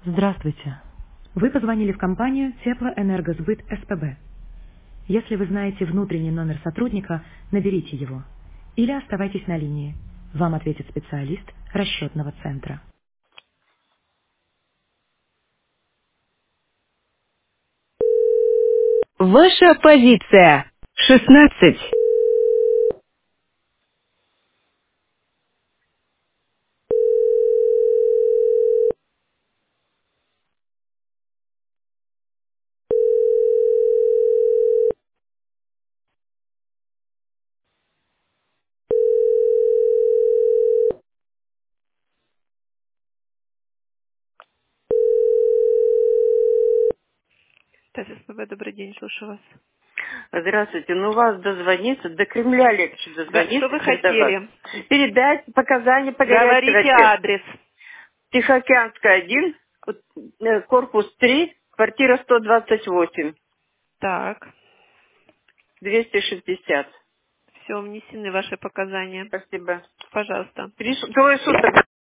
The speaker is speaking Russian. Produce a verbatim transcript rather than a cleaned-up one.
Здравствуйте. Вы позвонили в компанию Теплоэнергосбыт СПБ. Если вы знаете внутренний номер сотрудника, наберите его. Или оставайтесь на линии. Вам ответит специалист расчетного центра. Ваша позиция. шестнадцать. Так, СПБ, добрый день, слушаю вас. Здравствуйте. Ну, вас дозвониться, до Кремля легче Да, что дозвониться, вы чем до вас. хотели? Передать показания по горячей Говорите воде. адрес. Тихоокеанская, один, э, корпус три, квартира сто двадцать восемь, Так, двести шестьдесят. все, внесены ваши показания. Спасибо. Пожалуйста. Три, трое суток.